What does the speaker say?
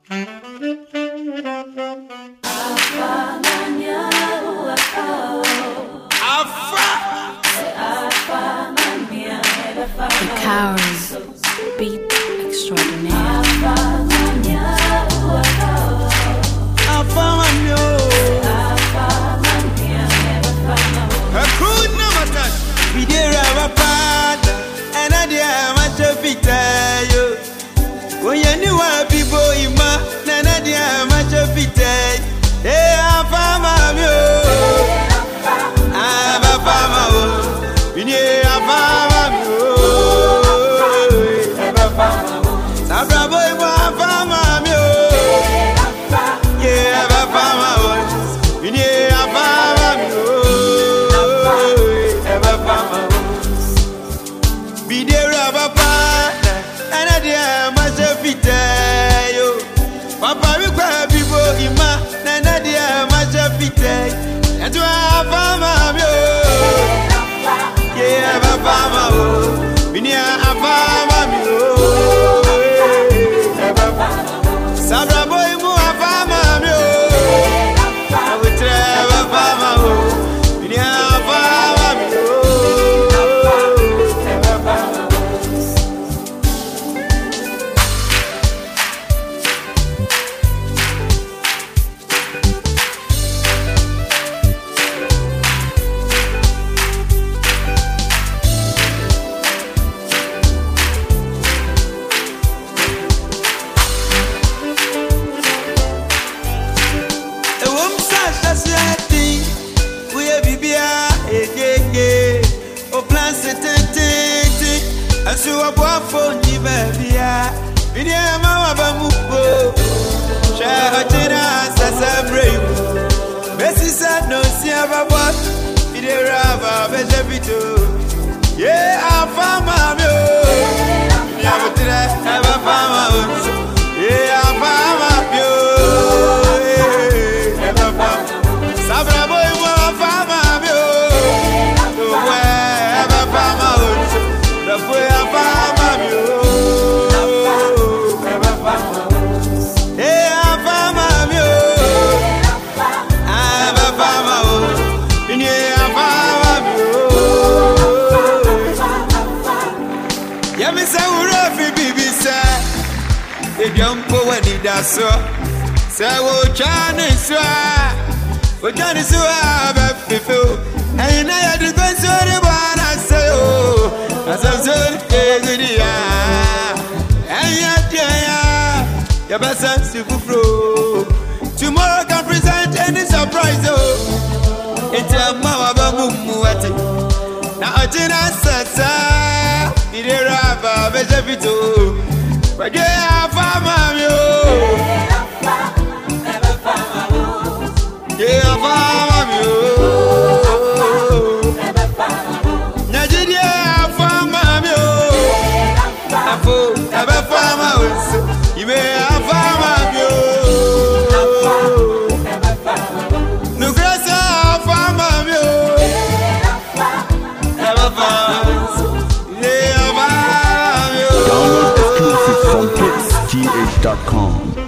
Cowrie, beat extraordinaire. We did have a partner, and I did have much of it. When you knew what people in my, and I did have much of it. Hey, I'm farmer, I'm a farmer. We need a farmer. Sabra boy, I'm a farmer. Yeah, I'm a farmer. We need a farmer. Be there of partner, and I dare much fit yo. Papa, we grab people in my, and I dare much fit. And to have a mama, yeah, have a mama, we need a mama, Sabra boy, more a mama, I would have a mama, we need a mama. So I bought for you, baby. In the Mama Bamupo, Shahajina, Sasabre. Bessie said, no, see, I've bought in the Rava, Vejapito. Yeah, I found my mule. Never did I have a farmer. Yeah, I found my mule. Never found Sabra boy, one farmer mule. Where ever farmer. The boy a farmer, hey, a farmer, I'm a farmer, in here a farmer. Yeah, Miss Aurafi, baby, sir. The young poet did that, so. Say, oh, Johnny, sir. Oh, Johnny, sir, I have people. And I had to go to the one I say, oh. As I'm so good, and yet, your best sense to flow. Tomorrow can present any surprise. Oh, it's a mama muati. Now, I didn't say, it is a vegetable. But you have a mammy. Yeah, a mammy. You may have farmer, no grass, farmer, never found. Download exclusive from hitsgh.com.